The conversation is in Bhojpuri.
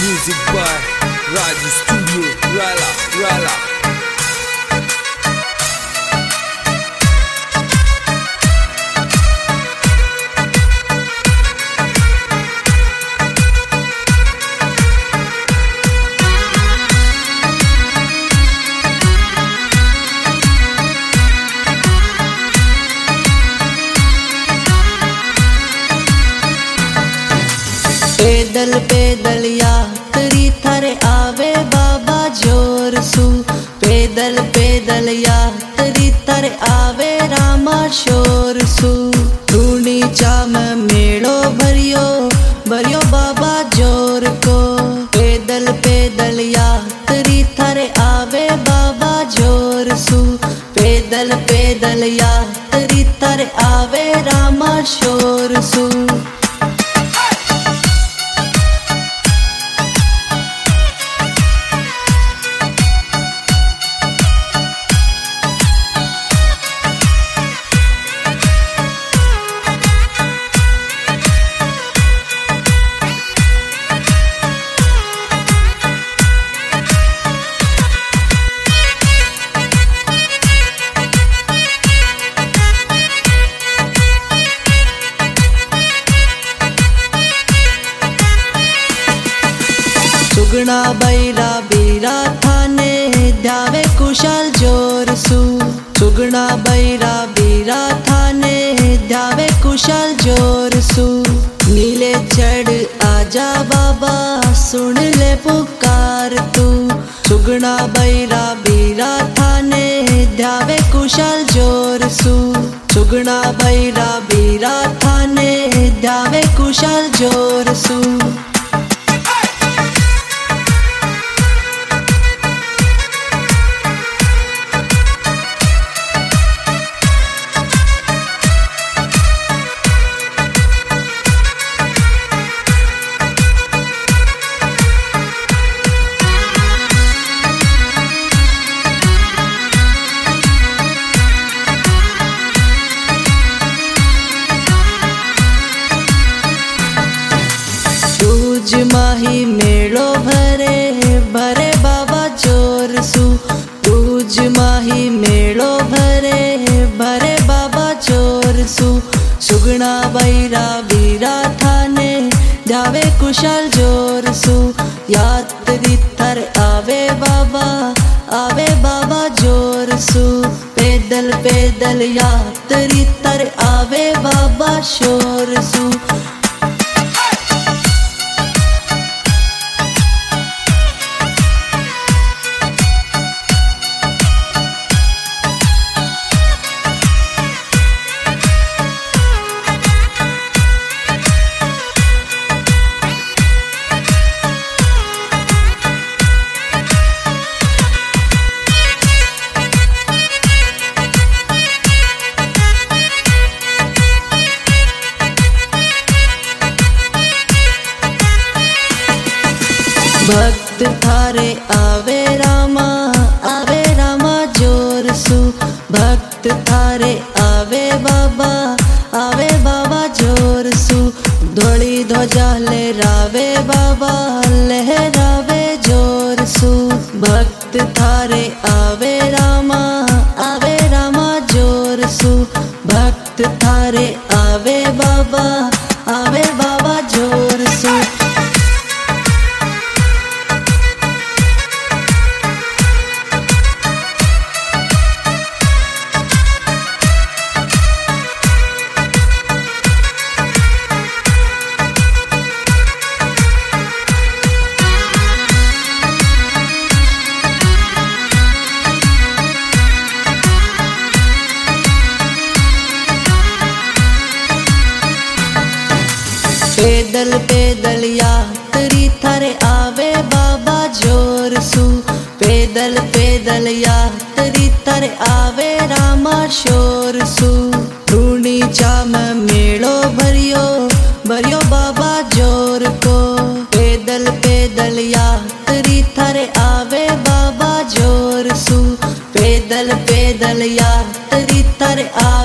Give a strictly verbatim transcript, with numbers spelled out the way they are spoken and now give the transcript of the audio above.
Music by Raju Studio, Rala, Rala. पैदल पैदल यात्री थर आवे बाबा जोर सु। पैदल पैदल यात्री थर आवे रामा शोर सु। धूनी चाम मेड़ो भरियो भरियो बाबा जोर को। पैदल पैदल यात्री थर आवे बाबा जोर सु। पैदल पैदल यात्री थर आवे रामा शोर सु। सुगना बैरा बीरा थाने ध्यावे कुशल जोर सु। सुगना बैरा बीरा थाने ध्यावे कुशल जोर सु। नीले चढ़ आजा बाबा सुन ले पुकार तू। सुगना बैरा बीरा थाने ध्यावे कुशल जोर सु। सुगना बैरा बीरा थाने ध्यावे कुशल जोर सु। दूज माही मेड़ो भरे भरे बाबा जोर सु। दूज माही मेड़ो भरे भरे बाबा जोर सु। सुगना बैरा बीरा थाने जावे कुशल जोर सु। यात्री थर आवे बाबा आवे बाबा जोर सु। पैदल पैदल यात्री थर आवे बाबा शोर सु। भक्त थारे आवे रामा आवे रामा जोर सु। भक्त थारे आवे बाबा आवे बाबा जोर सु। धोली ध्वजा लहरावे बाबा लहरावे जोर सु। भक्त थारे आवे रामा आवे रामा जोर सु। भक्त थारे आवे बाबा आवे बाबा जोर सु। पैदल पैदल यात्री थर आवे बाबा जोर सु। पैदल पैदल यात्री थर आवे रामा शोर सु। धूनी चाम मेड़ो भरियो भरियो बाबा जोर को। पैदल पैदल यात्री थर आवे बाबा जोर सु। पैदल पैदल यात्री थर आवे